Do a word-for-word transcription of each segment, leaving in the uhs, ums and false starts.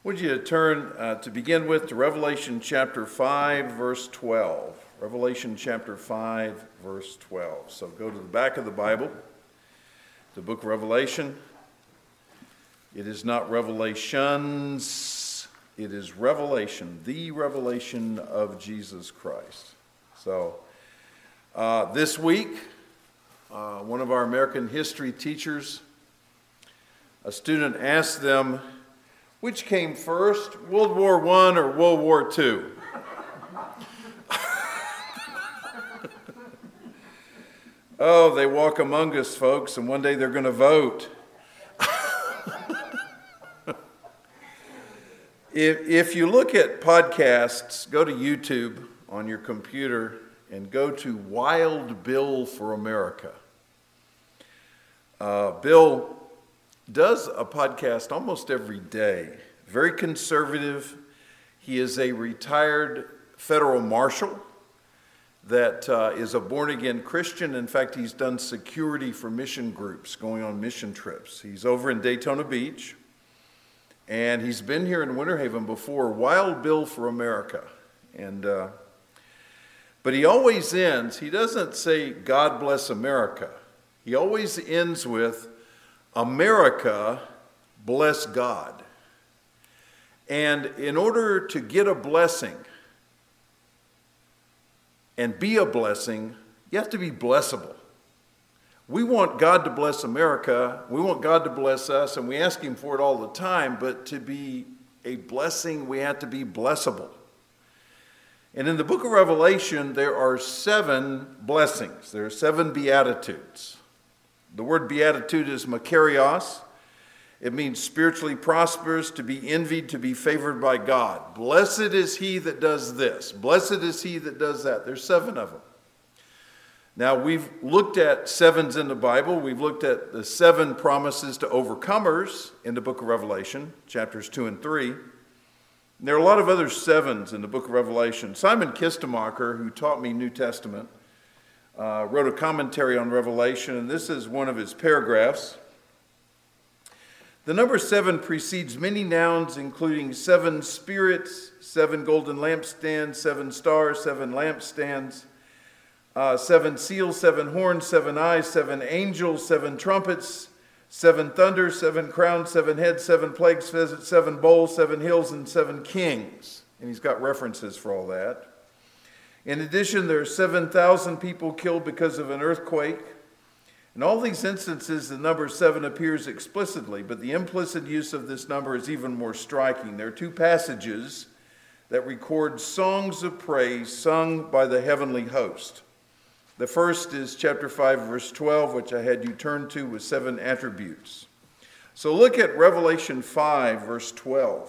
Would you turn uh, to begin with to Revelation chapter five, verse twelve. Revelation chapter five, verse twelve. So go to the back of the Bible, the book of Revelation. It is not Revelations, it is Revelation, the revelation of Jesus Christ. So uh, this week, uh, one of our American history teachers, a student asked them, which came first, World War One or World War Two? Oh, they walk among us, folks, and one day they're going to vote. if, if you look at podcasts, go to YouTube on your computer and go to Wild Bill for America. Uh, Bill does a podcast almost every day. Very conservative. He is a retired federal marshal that uh, is a born-again Christian. In fact, he's done security for mission groups going on mission trips. He's over in Daytona Beach, and he's been here in Winter Haven before. Wild Bill for America. And uh, but he always ends, he doesn't say, God bless America. He always ends with, America, bless God. And in order to get a blessing and be a blessing, you have to be blessable. We want God to bless America, we want God to bless us, and we ask Him for it all the time, but to be a blessing, we have to be blessable. And in the book of Revelation, there are seven blessings. There are seven beatitudes. The word beatitude is makarios. It means spiritually prosperous, to be envied, to be favored by God. Blessed is he that does this. Blessed is he that does that. There's seven of them. Now, we've looked at sevens in the Bible. We've looked at the seven promises to overcomers in the book of Revelation, chapters two and three. And there are a lot of other sevens in the book of Revelation. Simon Kistemacher, who taught me New Testament, Uh, wrote a commentary on Revelation, and this is one of his paragraphs. The number seven precedes many nouns, including seven spirits, seven golden lampstands, seven stars, seven lampstands, uh, seven seals, seven horns, seven eyes, seven angels, seven trumpets, seven thunders, seven crowns, seven heads, seven plagues, seven bowls, seven hills, and seven kings. And he's got references for all that. In addition, there are seven thousand people killed because of an earthquake. In all these instances, the number seven appears explicitly, but the implicit use of this number is even more striking. There are two passages that record songs of praise sung by the heavenly host. The first is chapter five, verse twelve, which I had you turn to, with seven attributes. So look at Revelation five, verse twelve.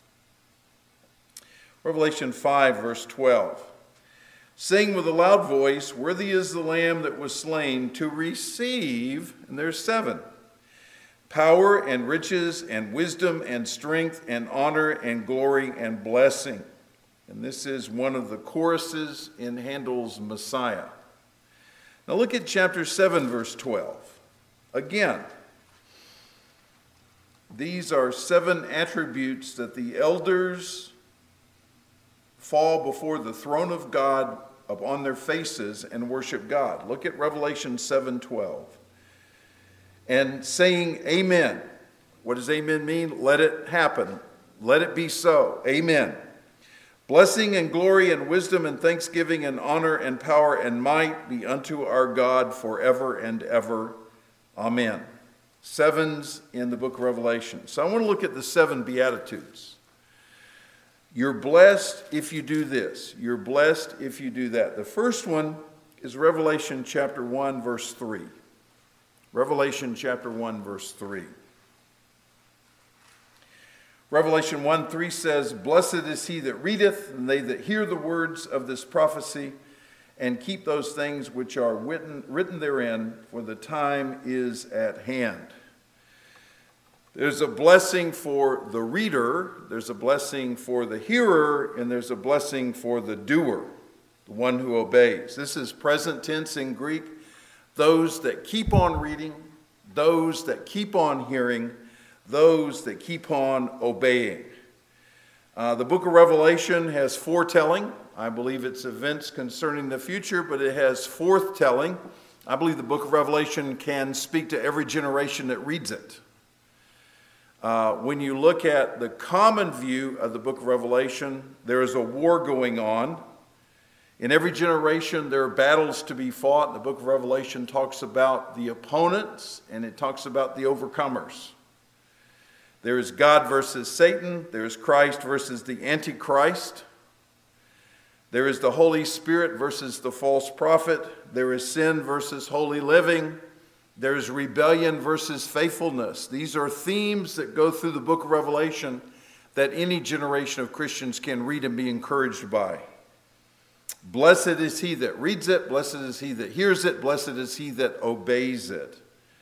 Revelation five, verse twelve. Sing with a loud voice, worthy is the Lamb that was slain to receive, and there's seven, power and riches and wisdom and strength and honor and glory and blessing. And this is one of the choruses in Handel's Messiah. Now look at chapter seven, verse twelve. Again, these are seven attributes that the elders fall before the throne of God upon their faces and worship God. Look at Revelation seven twelve. And saying amen. What does amen mean? Let it happen. Let it be so. Amen. Blessing and glory and wisdom and thanksgiving and honor and power and might be unto our God forever and ever. Amen. Sevens in the book of Revelation. So I want to look at the seven beatitudes. You're blessed if you do this. You're blessed if you do that. The first one is Revelation chapter one, verse three. Revelation chapter one, verse three. Revelation one three says, Blessed is he that readeth, and they that hear the words of this prophecy, and keep those things which are written, written therein, for the time is at hand. There's a blessing for the reader, there's a blessing for the hearer, and there's a blessing for the doer, the one who obeys. This is present tense in Greek. Those that keep on reading, those that keep on hearing, those that keep on obeying. Uh, the book of Revelation has foretelling. I believe it's events concerning the future, but it has forthtelling. I believe the book of Revelation can speak to every generation that reads it. Uh, when you look at the common view of the book of Revelation, there is a war going on. In every generation, there are battles to be fought. The book of Revelation talks about the opponents, and it talks about the overcomers. There is God versus Satan. There is Christ versus the Antichrist. There is the Holy Spirit versus the false prophet. There is sin versus holy living. There is rebellion versus faithfulness. These are themes that go through the book of Revelation that any generation of Christians can read and be encouraged by. Blessed is he that reads it. Blessed is he that hears it. Blessed is he that obeys it.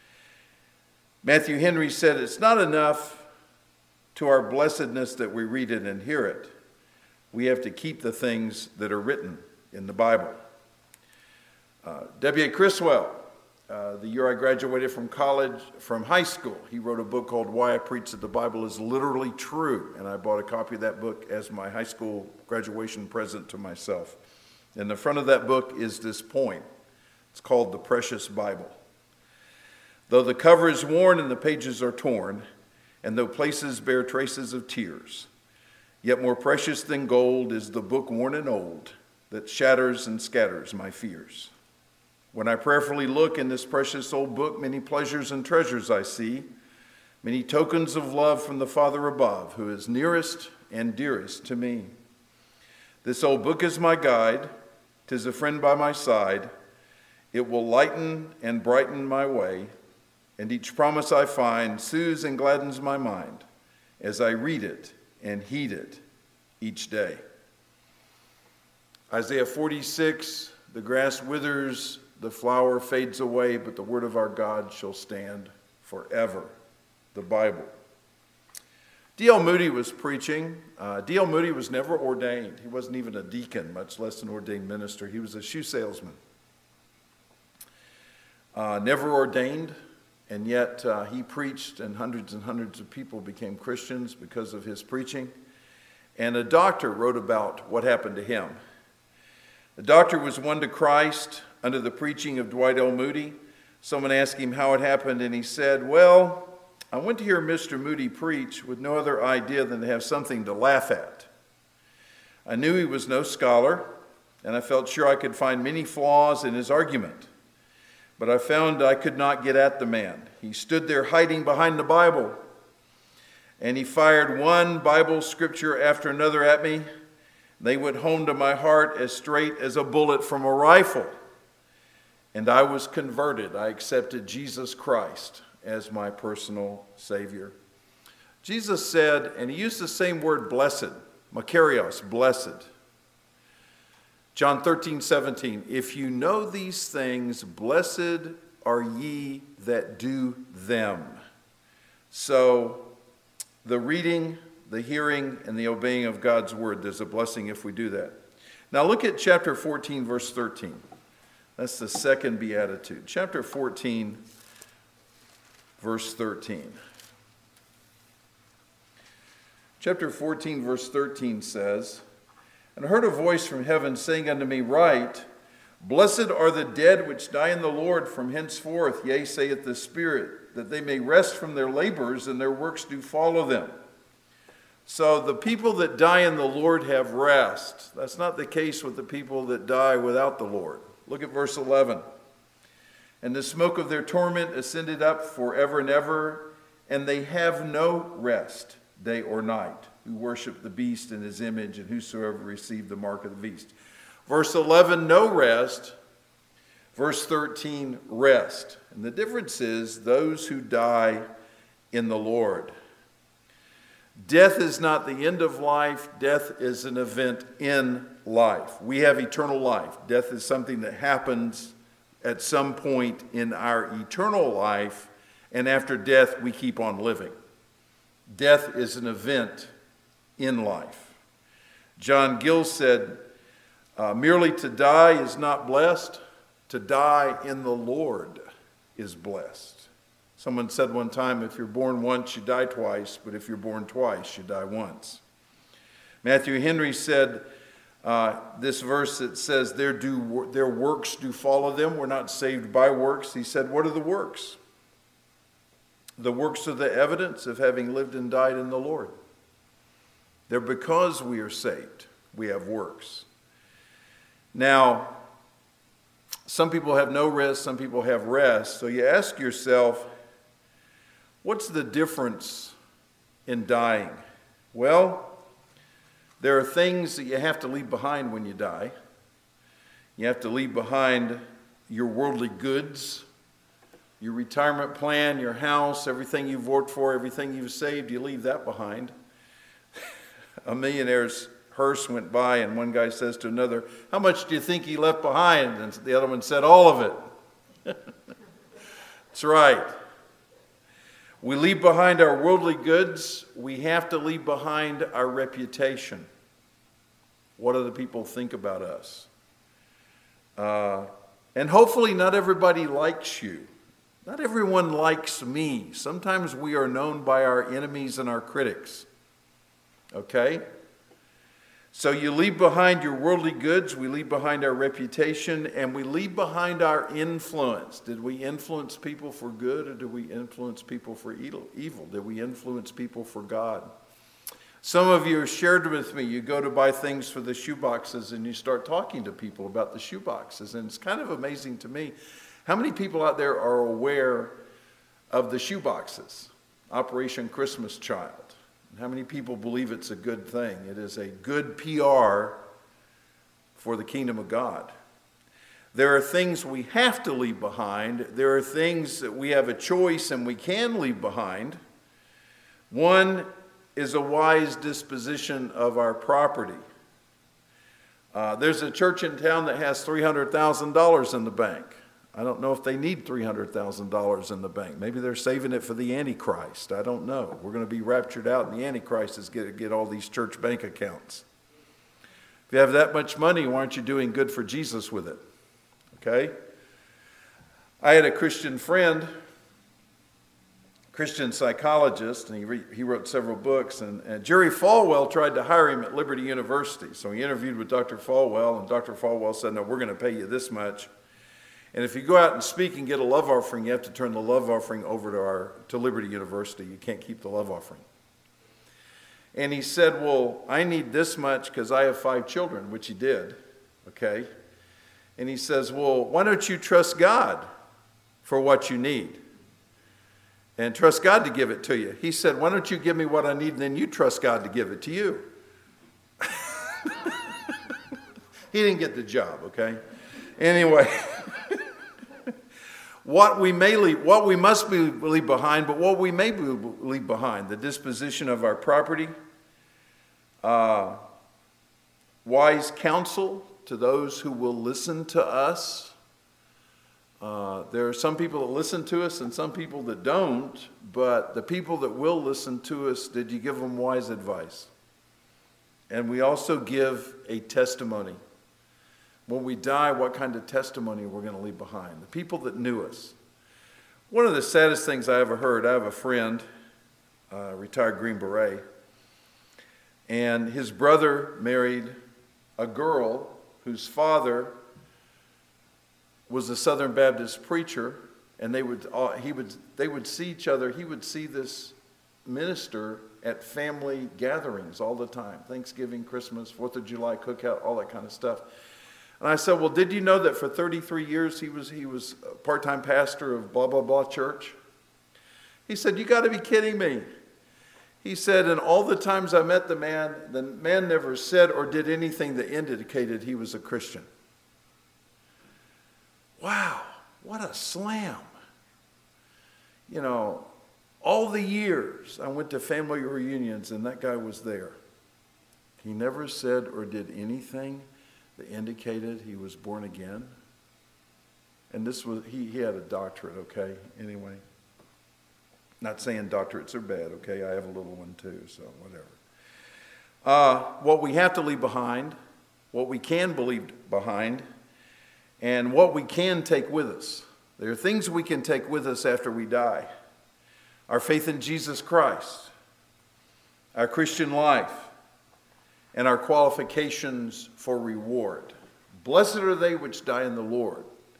Matthew Henry said, it's not enough to our blessedness that we read it and hear it. We have to keep the things that are written in the Bible. Uh, W A Criswell, uh, the year I graduated from college, from high school, he wrote a book called Why I Preach That the Bible is Literally True. And I bought a copy of that book as my high school graduation present to myself. In the front of that book is this poem. It's called The Precious Bible. Though the cover is worn and the pages are torn, and though places bear traces of tears, yet more precious than gold is the book worn and old that shatters and scatters my fears. When I prayerfully look in this precious old book, many pleasures and treasures I see, many tokens of love from the Father above, who is nearest and dearest to me. This old book is my guide, 'tis a friend by my side. It will lighten and brighten my way, and each promise I find soothes and gladdens my mind as I read it and heed it each day. Isaiah forty-six, the grass withers, the flower fades away, but the word of our God shall stand forever. The Bible. D L Moody was preaching. Uh, D L Moody was never ordained. He wasn't even a deacon, much less an ordained minister. He was a shoe salesman. Uh, never ordained. And yet uh, he preached, and hundreds and hundreds of people became Christians because of his preaching. And a doctor wrote about what happened to him. The doctor was won to Christ under the preaching of Dwight L. Moody. Someone asked him how it happened, and he said, well, I went to hear Mister Moody preach with no other idea than to have something to laugh at. I knew he was no scholar, and I felt sure I could find many flaws in his argument. But I found I could not get at the man. He stood there hiding behind the Bible, and he fired one Bible scripture after another at me. They went home to my heart as straight as a bullet from a rifle. And I was converted. I accepted Jesus Christ as my personal Savior. Jesus said, and he used the same word blessed, makarios, blessed. John thirteen, seventeen, if you know these things, blessed are ye that do them. So the reading, the hearing, and the obeying of God's word, there's a blessing if we do that. Now look at chapter fourteen, verse thirteen. That's the second beatitude. Chapter fourteen, verse thirteen. Chapter fourteen, verse thirteen says, and I heard a voice from heaven saying unto me, write, blessed are the dead which die in the Lord from henceforth, yea, saith the Spirit, that they may rest from their labors, and their works do follow them. So the people that die in the Lord have rest. That's not the case with the people that die without the Lord. Look at verse eleven. And the smoke of their torment ascended up forever and ever, and they have no rest, day or night, who worship the beast in his image, and whosoever received the mark of the beast. Verse eleven, no rest. Verse thirteen, rest. And the difference is those who die in the Lord. Death is not the end of life. Death is an event in life. We have eternal life. Death is something that happens at some point in our eternal life, and after death, we keep on living. Death is an event in life. John Gill said, uh, merely to die is not blessed. To die in the Lord is blessed. Someone said one time, if you're born once, you die twice, but if you're born twice, you die once. Matthew Henry said, uh, this verse that says, their, do, their works do follow them. We're not saved by works. He said, what are the works? The works are the evidence of having lived and died in the Lord. They're because we are saved. We have works. Now, some people have no rest, some people have rest. So you ask yourself, what's the difference in dying? Well, there are things that you have to leave behind when you die. You have to leave behind your worldly goods, your retirement plan, your house, everything you've worked for, everything you've saved, you leave that behind. A millionaire's hearse went by, and one guy says to another, how much do you think he left behind? And the other one said, all of it. That's right. We leave behind our worldly goods. We have to leave behind our reputation. What do the people think about us? Uh, and hopefully not everybody likes you. Not everyone likes me. Sometimes we are known by our enemies and our critics. Okay? So you leave behind your worldly goods, we leave behind our reputation, and we leave behind our influence. Did we influence people for good, or did we influence people for evil? Did we influence people for God? Some of you shared with me, you go to buy things for the shoe boxes and you start talking to people about the shoe boxes. And it's kind of amazing to me how many people out there are aware of the shoe boxes, Operation Christmas Child. How many people believe it's a good thing? It is a good P R for the kingdom of God. There are things we have to leave behind. There are things that we have a choice and we can leave behind. One is a wise disposition of our property. Uh, there's a church in town that has three hundred thousand dollars in the bank. I don't know if they need three hundred thousand dollars in the bank. Maybe they're saving it for the Antichrist. I don't know. We're going to be raptured out, and the Antichrist is going to get all these church bank accounts. If you have that much money, why aren't you doing good for Jesus with it? Okay? I had a Christian friend, Christian psychologist, and he, re- he wrote several books, and, and Jerry Falwell tried to hire him at Liberty University. So he interviewed with Doctor Falwell, and Doctor Falwell said, no, we're going to pay you this much. And if you go out and speak and get a love offering, you have to turn the love offering over to our to Liberty University. You can't keep the love offering. And he said, well, I need this much because I have five children, which he did, okay? And he says, well, why don't you trust God for what you need? And trust God to give it to you. He said, why don't you give me what I need and then you trust God to give it to you? He didn't get the job, okay? Anyway. What we may leave, what we must be, leave behind, but what we may be, leave behind, the disposition of our property, uh, wise counsel to those who will listen to us. Uh, there are some people that listen to us and some people that don't, but the people that will listen to us, did you give them wise advice? And we also give a testimony. When we die, what kind of testimony we're going to leave behind? The people that knew us. One of the saddest things I ever heard, I have a friend, uh, retired Green Beret, and his brother married a girl whose father was a Southern Baptist preacher, and they would uh, he would they would see each other. He would see this minister at family gatherings all the time, Thanksgiving, Christmas, Fourth of July cookout, all that kind of stuff. And I said, well, did you know that for thirty-three years he was he was a part-time pastor of blah, blah, blah church? He said, you got to be kidding me. He said, and all the times I met the man, the man never said or did anything that indicated he was a Christian. Wow, what a slam. You know, all the years I went to family reunions and that guy was there. He never said or did anything that indicated he was born again. And this was, he, he had a doctorate, okay? Anyway. Not saying doctorates are bad, okay? I have a little one too, so whatever. Uh, what we have to leave behind, what we can leave behind, and what we can take with us. There are things we can take with us after we die. Our faith in Jesus Christ, our Christian life, and our qualifications for reward. Blessed are they which die in the Lord,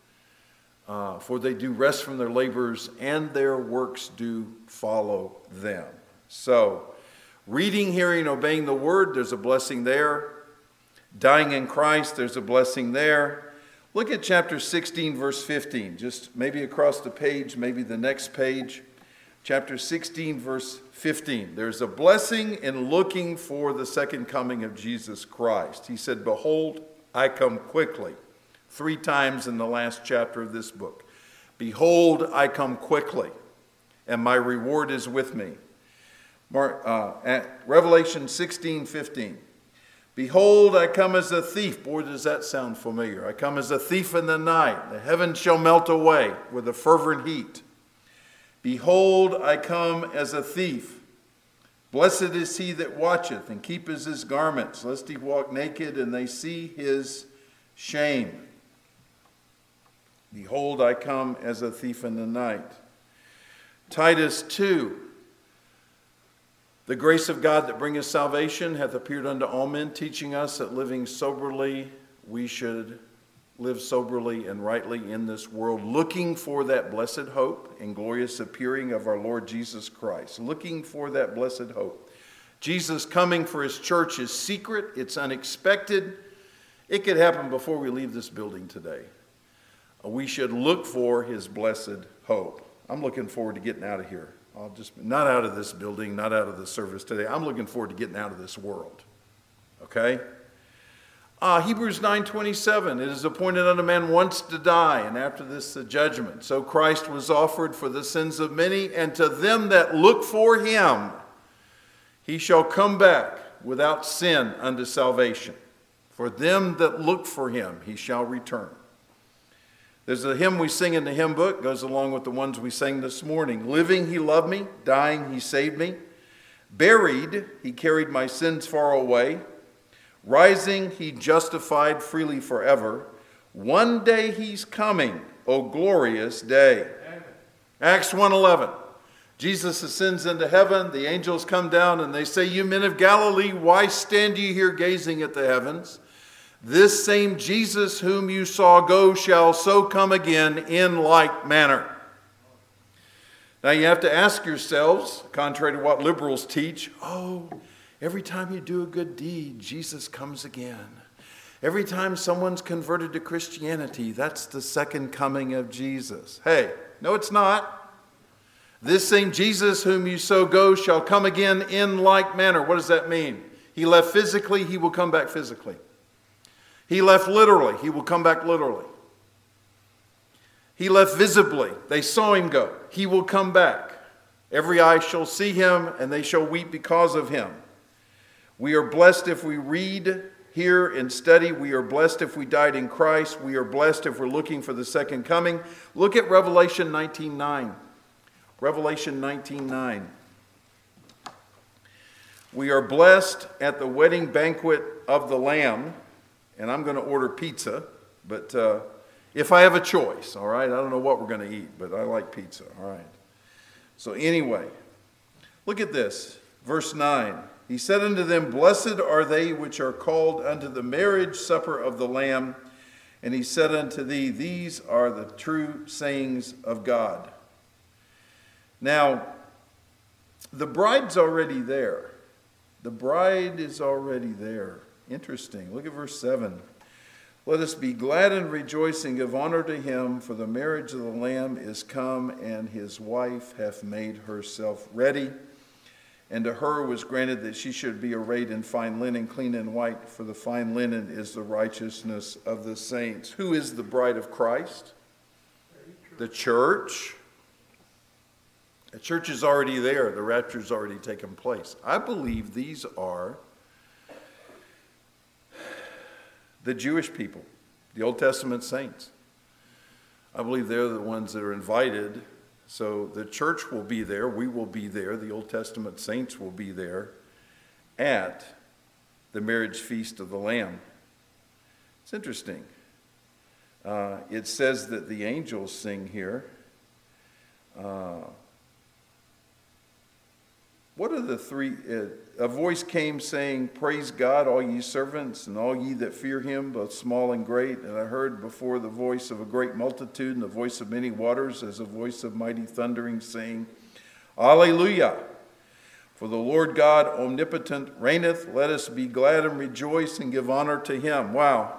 uh, for they do rest from their labors, and their works do follow them. So, reading, hearing, obeying the word, there's a blessing there. Dying in Christ, there's a blessing there. Look at chapter sixteen, verse fifteen, just maybe across the page, maybe the next page. Chapter sixteen, verse fifteen. There's a blessing in looking for the second coming of Jesus Christ. He said, "Behold, I come quickly." Three times in the last chapter of this book. "Behold, I come quickly, and my reward is with me." Mark, uh, at Revelation sixteen, fifteen. "Behold, I come as a thief." Boy, does that sound familiar. "I come as a thief in the night. The heavens shall melt away with a fervent heat. Behold, I come as a thief. Blessed is he that watcheth and keepeth his garments, lest he walk naked and they see his shame. Behold, I come as a thief in the night." Titus two. "The grace of God that bringeth salvation hath appeared unto all men, teaching us that living soberly we should live soberly and rightly in this world, looking for that blessed hope and glorious appearing of our Lord Jesus Christ." Looking for that blessed hope. Jesus coming for his church is secret. It's unexpected. It could happen before we leave this building today. We should look for his blessed hope. I'm looking forward to getting out of here. I'll just, not out of this building, not out of the service today. I'm looking forward to getting out of this world. Okay? Uh, Hebrews nine twenty-seven, "It is appointed unto man once to die, and after this the judgment. So Christ was offered for the sins of many, and to them that look for him, he shall come back without sin unto salvation. For them that look for him, he shall return." There's a hymn we sing in the hymn book, goes along with the ones we sang this morning. "Living, he loved me. Dying, he saved me. Buried, he carried my sins far away. Rising, he justified freely forever. One day he's coming, O glorious day." Amen. Acts one eleven. Jesus ascends into heaven. The angels come down and they say, "You men of Galilee, why stand ye here gazing at the heavens? This same Jesus whom you saw go shall so come again in like manner." Now you have to ask yourselves, contrary to what liberals teach, oh, every time you do a good deed, Jesus comes again. Every time someone's converted to Christianity, that's the second coming of Jesus. Hey, no, it's not. "This same Jesus whom you so go shall come again in like manner." What does that mean? He left physically, he will come back physically. He left literally, he will come back literally. He left visibly, they saw him go, he will come back. Every eye shall see him, and they shall weep because of him. We are blessed if we read, hear, and study. We are blessed if we died in Christ. We are blessed if we're looking for the second coming. Look at Revelation nineteen nine. Revelation nineteen nine. We are blessed at the wedding banquet of the Lamb. And I'm going to order pizza, but uh, if I have a choice, all right? I don't know what we're going to eat, but I like pizza, all right? So anyway, look at this, verse nine. "He said unto them, Blessed are they which are called unto the marriage supper of the Lamb. And he said unto thee, These are the true sayings of God." Now, the bride's already there. The bride is already there. Interesting. Look at verse seven. "Let us be glad and rejoice and give honor to him, for the marriage of the Lamb is come, and his wife hath made herself ready. And to her was granted that she should be arrayed in fine linen, clean and white, for the fine linen is the righteousness of the saints." Who is the bride of Christ? The church. The church is already there. The rapture's already taken place. I believe these are the Jewish people, the Old Testament saints. I believe they're the ones that are invited. So the church will be there. We will be there. The Old Testament saints will be there at the marriage feast of the Lamb. It's interesting. Uh, it says that the angels sing here. Uh, What are the three? Uh, a voice came saying, "Praise God, all ye servants, and all ye that fear him, both small and great." And I heard before the voice of a great multitude, and the voice of many waters, as a voice of mighty thundering, saying, Alleluia! For the Lord God omnipotent reigneth. Let us be glad and rejoice and give honor to him. Wow.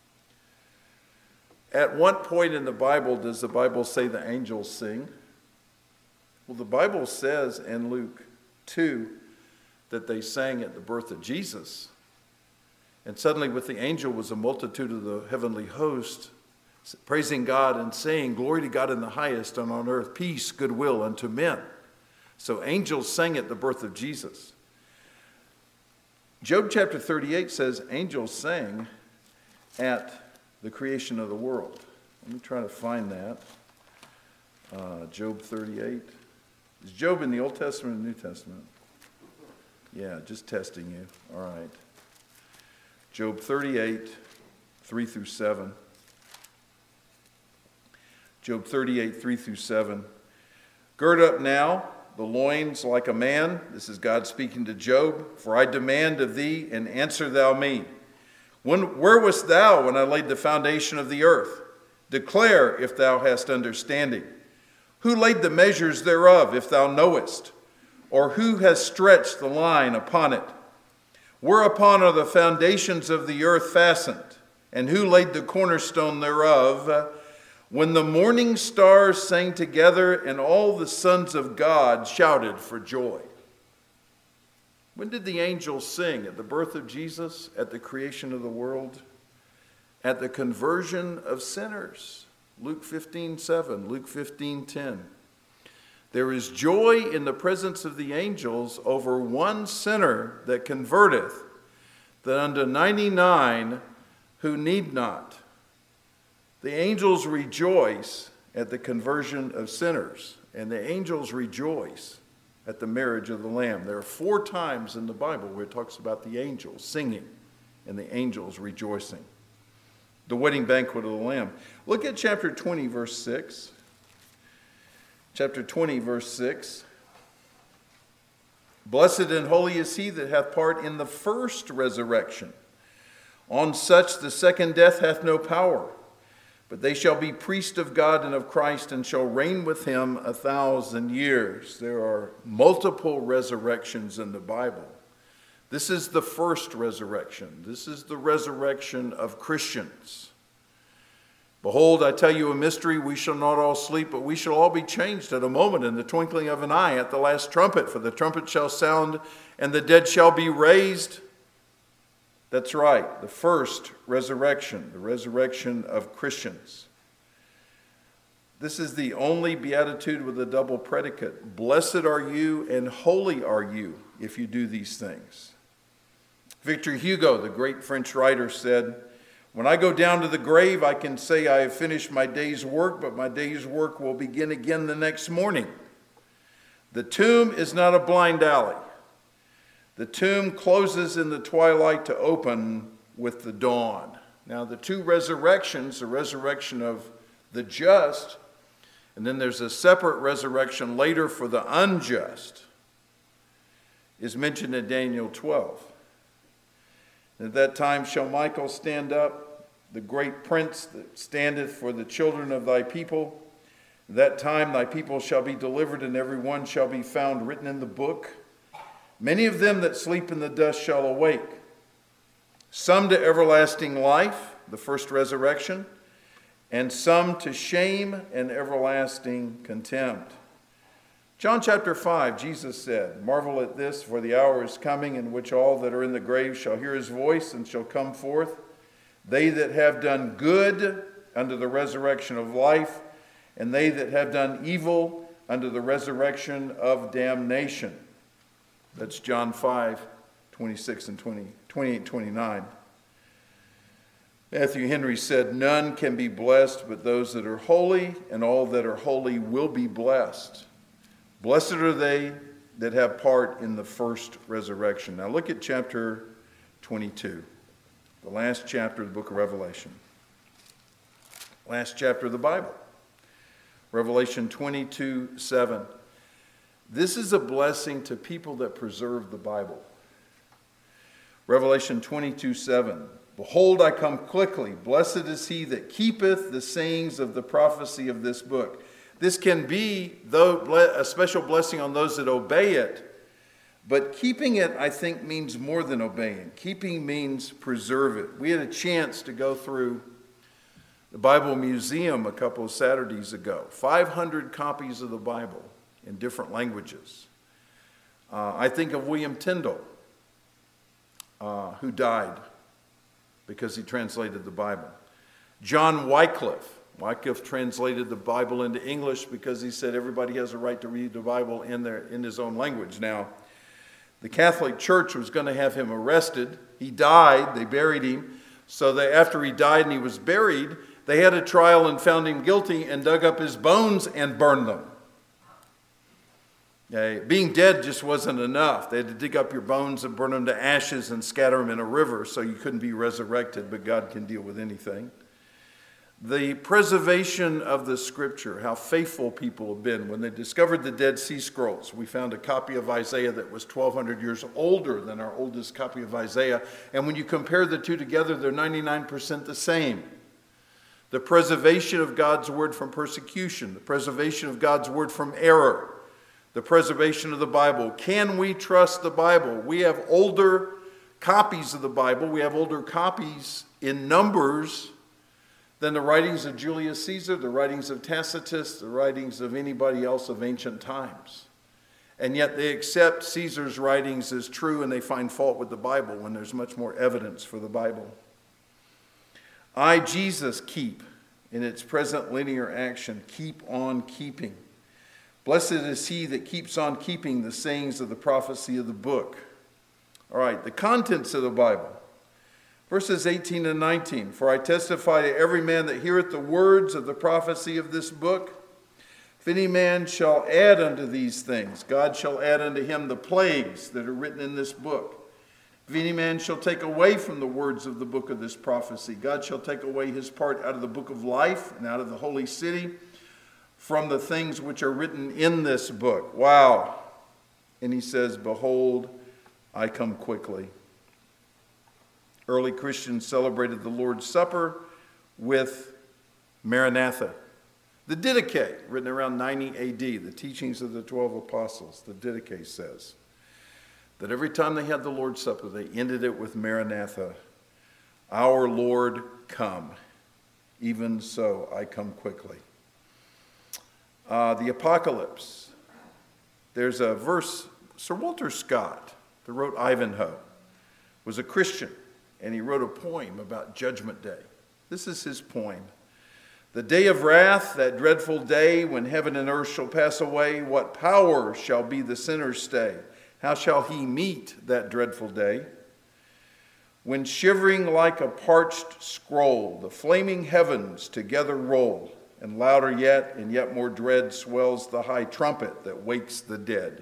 At what point in the Bible does the Bible say the angels sing? Well, the Bible says in Luke two that they sang at the birth of Jesus. And suddenly with the angel was a multitude of the heavenly host, praising God and saying, "Glory to God in the highest, and on earth peace, goodwill unto men." So angels sang at the birth of Jesus. Job chapter thirty-eight says angels sang at the creation of the world. Let me try to find that. Uh, Job thirty-eight. Is Job in the Old Testament or the New Testament? Yeah, just testing you. All right. Job thirty-eight, three through seven. Job thirty-eight, three through seven. Gird up now the loins like a man. This is God speaking to Job. For I demand of thee, and answer thou me. When, where wast thou when I laid the foundation of the earth? Declare if thou hast understanding. Who laid the measures thereof, if thou knowest? Or who has stretched the line upon it? Whereupon are the foundations of the earth fastened? And who laid the cornerstone thereof? When the morning stars sang together, and all the sons of God shouted for joy. When did the angels sing? At the birth of Jesus? At the creation of the world? At the conversion of sinners? Luke fifteen seven, Luke fifteen ten. There is joy in the presence of the angels over one sinner that converteth, that unto ninety-nine who need not. The angels rejoice at the conversion of sinners, and the angels rejoice at the marriage of the Lamb. There are four times in the Bible where it talks about the angels singing and the angels rejoicing. The wedding banquet of the Lamb. Look at chapter twenty, verse six. Chapter twenty, verse six. Blessed and holy is he that hath part in the first resurrection. On such the second death hath no power. But they shall be priests of God and of Christ, and shall reign with him a thousand years. There are multiple resurrections in the Bible. This is the first resurrection. This is the resurrection of Christians. Behold, I tell you a mystery, we shall not all sleep, but we shall all be changed at a moment, in the twinkling of an eye, at the last trumpet. For the trumpet shall sound, and the dead shall be raised. That's right, the first resurrection, the resurrection of Christians. This is the only beatitude with a double predicate. Blessed are you and holy are you if you do these things. Victor Hugo, the great French writer, said, "When I go down to the grave, I can say I have finished my day's work, but my day's work will begin again the next morning." The tomb is not a blind alley. The tomb closes in the twilight to open with the dawn. Now, the two resurrections, the resurrection of the just, and then there's a separate resurrection later for the unjust, is mentioned in Daniel twelve. At that time shall Michael stand up, the great prince that standeth for the children of thy people. At that time thy people shall be delivered, and every one shall be found written in the book. Many of them that sleep in the dust shall awake, some to everlasting life, the first resurrection, and some to shame and everlasting contempt. John chapter five, Jesus said, "Marvel at this, for the hour is coming in which all that are in the grave shall hear his voice and shall come forth. They that have done good unto the resurrection of life, and they that have done evil unto the resurrection of damnation." That's John five, twenty-six and twenty, twenty-eight, twenty-nine. Matthew Henry said, "None can be blessed but those that are holy, and all that are holy will be blessed. Blessed are they that have part in the first resurrection." Now look at chapter twenty-two, the last chapter of the book of Revelation. Last chapter of the Bible. Revelation twenty-two, seven. This is a blessing to people that preserve the Bible. Revelation twenty-two seven. Behold, I come quickly. Blessed is he that keepeth the sayings of the prophecy of this book. This can be, though, a special blessing on those that obey it. But keeping it, I think, means more than obeying. Keeping means preserve it. We had a chance to go through the Bible Museum a couple of Saturdays ago. five hundred copies of the Bible in different languages. Uh, I think of William Tyndale, uh, who died because he translated the Bible. John Wycliffe. Wycliffe translated the Bible into English because he said everybody has a right to read the Bible in their in his own language. Now, the Catholic Church was going to have him arrested. He died. They buried him. So they, after he died and he was buried, they had a trial and found him guilty and dug up his bones and burned them. Okay. Being dead just wasn't enough. They had to dig up your bones and burn them to ashes and scatter them in a river so you couldn't be resurrected, but God can deal with anything. The preservation of the Scripture, how faithful people have been. When they discovered the Dead Sea Scrolls, we found a copy of Isaiah that was twelve hundred years older than our oldest copy of Isaiah. And when you compare the two together, they're ninety-nine percent the same. The preservation of God's word from persecution, the preservation of God's word from error, the preservation of the Bible. Can we trust the Bible? We have older copies of the Bible. We have older copies in numbers than the writings of Julius Caesar, the writings of Tacitus, the writings of anybody else of ancient times. And yet they accept Caesar's writings as true and they find fault with the Bible when there's much more evidence for the Bible. I, Jesus, keep in its present linear action, keep on keeping. Blessed is he that keeps on keeping the sayings of the prophecy of the book. All right, the contents of the Bible. Verses eighteen and nineteen. For I testify to every man that heareth the words of the prophecy of this book. If any man shall add unto these things, God shall add unto him the plagues that are written in this book. If any man shall take away from the words of the book of this prophecy, God shall take away his part out of the book of life and out of the holy city, from the things which are written in this book. Wow. And he says, behold, I come quickly. Early Christians celebrated the Lord's Supper with Maranatha. The Didache, written around ninety A D, the teachings of the twelve apostles, the Didache says that every time they had the Lord's Supper, they ended it with Maranatha. Our Lord, come. Even so, I come quickly. Uh, the Apocalypse. There's a verse, Sir Walter Scott, that wrote Ivanhoe, was a Christian, and he wrote a poem about Judgment Day. This is his poem. The day of wrath, that dreadful day when heaven and earth shall pass away, what power shall be the sinner's stay? How shall he meet that dreadful day? When shivering like a parched scroll, the flaming heavens together roll, and louder yet, and yet more dread, swells the high trumpet that wakes the dead.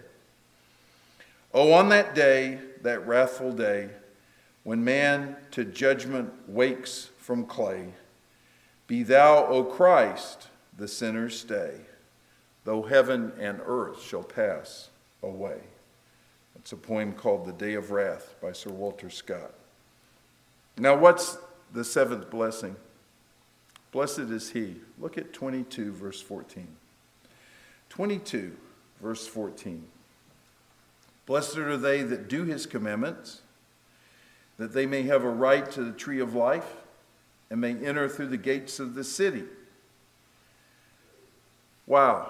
Oh, on that day, that wrathful day, when man to judgment wakes from clay, be thou, O Christ, the sinner's stay, though heaven and earth shall pass away. That's a poem called The Day of Wrath by Sir Walter Scott. Now, what's the seventh blessing? Blessed is he. Look at twenty-two, verse fourteen. twenty-two, verse fourteen. Blessed are they that do his commandments, that they may have a right to the tree of life, and may enter through the gates of the city. Wow.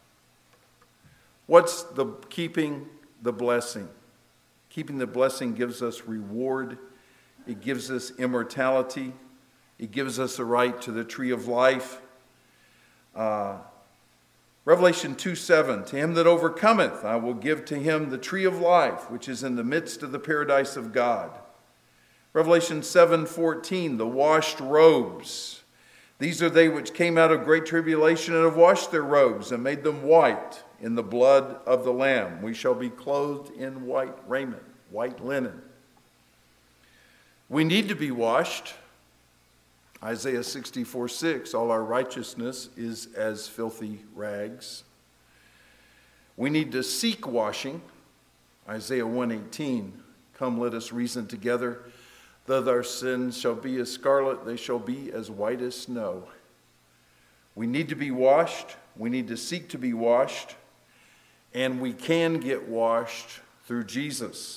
What's the keeping the blessing? Keeping the blessing gives us reward. It gives us immortality. It gives us a right to the tree of life. Uh, Revelation two seven, to him that overcometh, I will give to him the tree of life, which is in the midst of the paradise of God. Revelation seven fourteen, the washed robes. These are they which came out of great tribulation and have washed their robes and made them white in the blood of the Lamb. We shall be clothed in white raiment, white linen. We need to be washed. Isaiah sixty-four six, all our righteousness is as filthy rags. We need to seek washing. Isaiah one eighteen, come let us reason together. Though our sins shall be as scarlet, they shall be as white as snow. We need to be washed. We need to seek to be washed. And we can get washed through Jesus.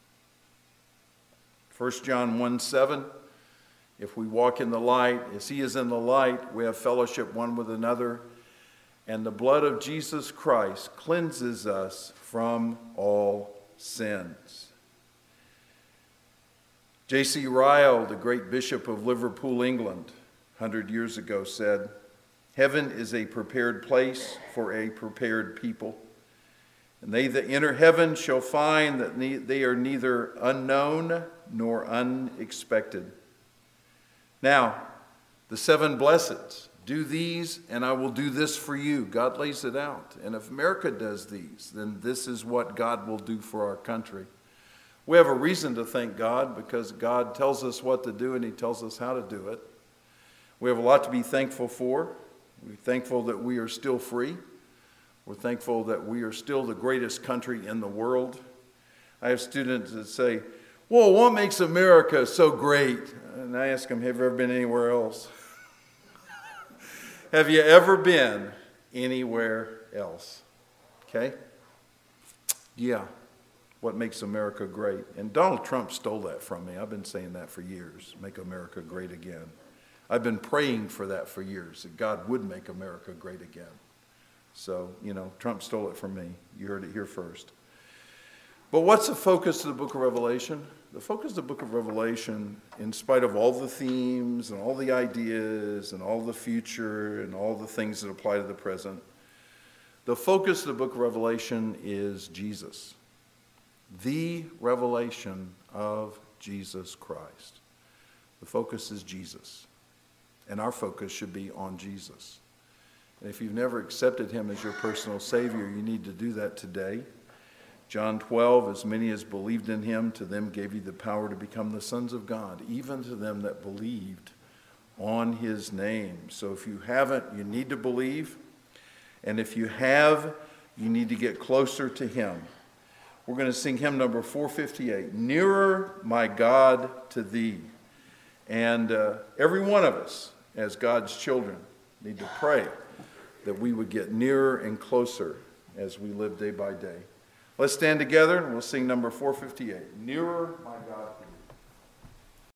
First John one seven, if we walk in the light, as he is in the light, we have fellowship one with another. And the blood of Jesus Christ cleanses us from all sins. J C Ryle, the great bishop of Liverpool, England, one hundred years ago said, heaven is a prepared place for a prepared people. And they that enter heaven shall find that ne- they are neither unknown nor unexpected. Now, the seven blesseds, do these and I will do this for you. God lays it out. And if America does these, then this is what God will do for our country. We have a reason to thank God because God tells us what to do and he tells us how to do it. We have a lot to be thankful for. We're thankful that we are still free. We're thankful that we are still the greatest country in the world. I have students that say, well, what makes America so great? And I ask them, have you ever been anywhere else? Have you ever been anywhere else? Okay? Yeah. What makes America great? And Donald Trump stole that from me. I've been saying that for years. Make America great again. I've been praying for that for years, that God would make America great again. So, you know, Trump stole it from me. You heard it here first. But what's the focus of the book of Revelation? The focus of the book of Revelation, in spite of all the themes and all the ideas and all the future and all the things that apply to the present, the focus of the book of Revelation is Jesus. The revelation of Jesus Christ. The focus is Jesus. And our focus should be on Jesus. And if you've never accepted him as your personal Savior, you need to do that today. John twelve, as many as believed in him, to them gave he the power to become the sons of God, even to them that believed on his name. So if you haven't, you need to believe. And if you have, you need to get closer to him. We're going to sing hymn number four fifty-eight, Nearer, My God, to Thee. And uh, every one of us, as God's children, need to pray that we would get nearer and closer as we live day by day. Let's stand together and we'll sing number four fifty-eight, Nearer, My God, to Thee.